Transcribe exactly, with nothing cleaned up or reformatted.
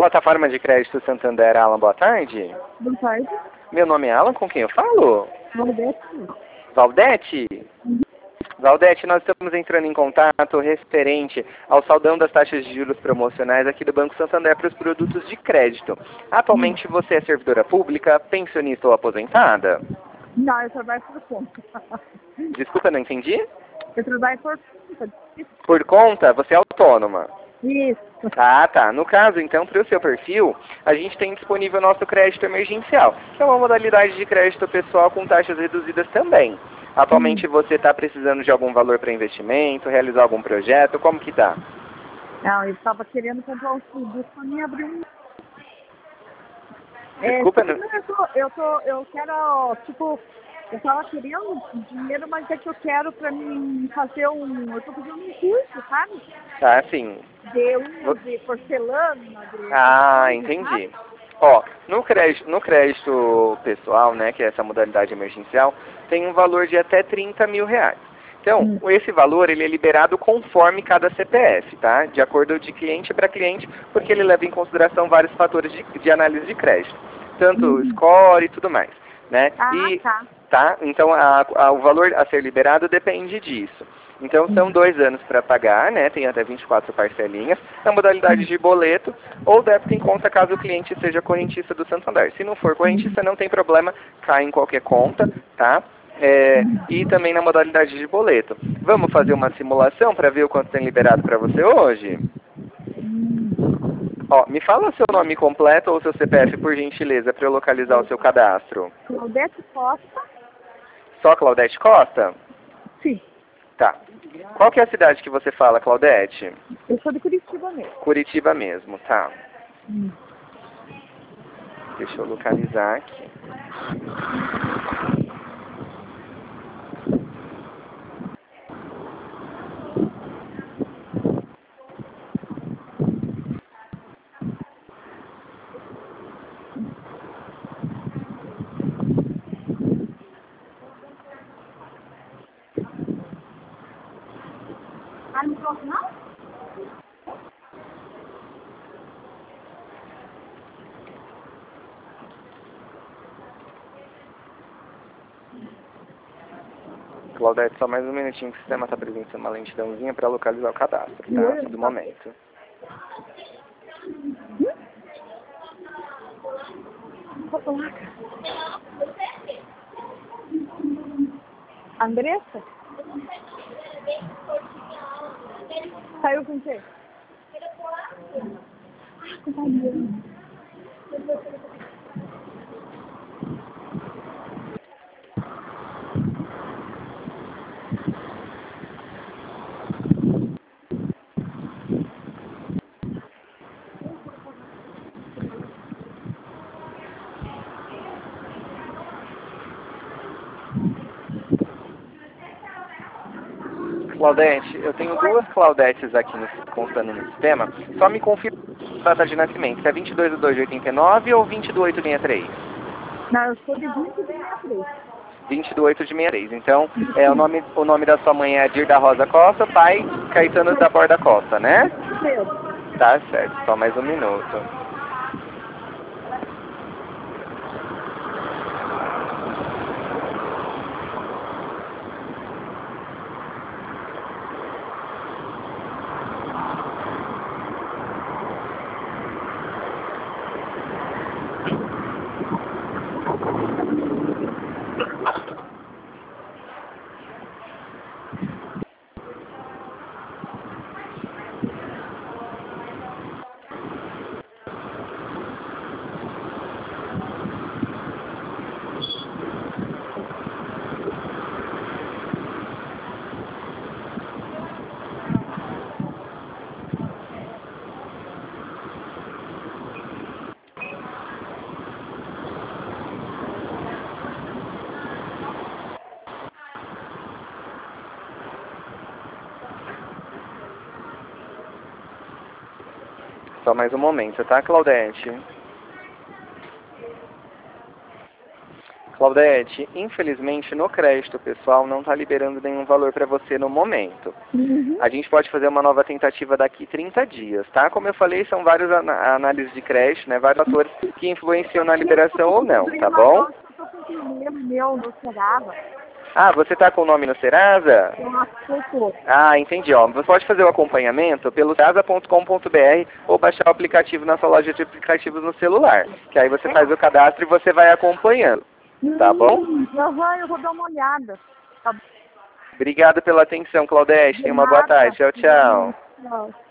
Plataforma de Crédito Santander, Alan, boa tarde. Boa tarde. Meu nome é Alan, com quem eu falo? Valdete. Valdete? Valdete, nós estamos entrando em contato referente ao saldão das taxas de juros promocionais aqui do Banco Santander para os produtos de crédito. Atualmente você é servidora pública, pensionista ou aposentada? Não, eu trabalho por conta. Desculpa, não entendi? Eu trabalho por conta. Por conta? Você é autônoma? Isso. Ah, tá. No caso, então, para o seu perfil, a gente tem disponível o nosso crédito emergencial, que é uma modalidade de crédito pessoal com taxas reduzidas também. Atualmente Hum. você está precisando de algum valor para investimento, realizar algum projeto, como que tá? Não, eu estava querendo comprar um produto para me abrir um... É, Desculpa, tipo, não... eu, tô, eu, tô, eu quero, tipo, eu estava querendo dinheiro, mas é que eu quero para mim fazer um... Eu estou fazendo um curso, sabe? Tá, sim. De unha, de porcelana, de... Ah, de entendi. sabe? Ó, no crédito, no crédito pessoal, né, que é essa modalidade emergencial, tem um valor de até trinta mil reais. Então, Hum. esse valor ele é liberado conforme cada C P F, tá? De acordo de cliente para cliente, porque ele leva em consideração vários fatores de, de análise de crédito, tanto Uhum. score e tudo mais, né? Ah, E, tá. tá? Então, a, a, o valor a ser liberado depende disso. Então, são Hum. dois anos para pagar, né? Tem até vinte e quatro parcelinhas. É a modalidade de boleto ou débito em conta caso o cliente seja correntista do Santander. Se não for correntista, não tem problema, cai em qualquer conta, tá? É, e também na modalidade de boleto. Vamos fazer uma simulação para ver o quanto tem liberado para você hoje? Ó, me fala o seu nome completo ou seu C P F, por gentileza, para eu localizar o seu cadastro. Claudete Costa. Só Claudete Costa? Sim. Tá. Qual que é a cidade que você fala, Claudete? Eu sou de Curitiba mesmo. Curitiba mesmo, tá. Hum. Deixa eu localizar aqui. Ah, não posso não? Claudete, só mais um minutinho que o sistema está apresentando uma lentidãozinha para localizar o cadastro, tá? Eu, Do tá. momento. Qual placa? Andressa? Saiu com quem? Ah, com Fabiano. Claudete, eu tenho duas Claudetes aqui no, constando no sistema. Só me confirma a data de nascimento. Se é vinte e dois de dois de oitenta e nove ou vinte do oito de sessenta e três? Não, eu sou de vinte e sessenta e três. vinte do oito de sessenta e três. Então, é, o, nome, o nome da sua mãe é Adir da Rosa Costa, pai Caetano da Borda Costa, né? Pedro. Tá certo, só mais um minuto. Só mais um momento, tá, Claudete? Claudete, infelizmente no crédito pessoal não está liberando nenhum valor para você no momento. Uhum. A gente pode fazer uma nova tentativa daqui trinta dias, tá? Como eu falei, são várias análises de crédito, né? Vários fatores que influenciam na liberação ou não, tá bom? Eu tô com dinheiro meu no Serasa. Ah, você está com o nome no Serasa? Eu Ah, entendi. Ó, você pode fazer o acompanhamento pelo serasa ponto com ponto br ou baixar o aplicativo na sua loja de aplicativos no celular. Que aí você faz o cadastro e você vai acompanhando. Tá bom? Aham, eu vou dar uma olhada. Tá bom. Obrigado pela atenção, Claudete. Tenha uma boa tarde. Tchau, tchau. Tchau.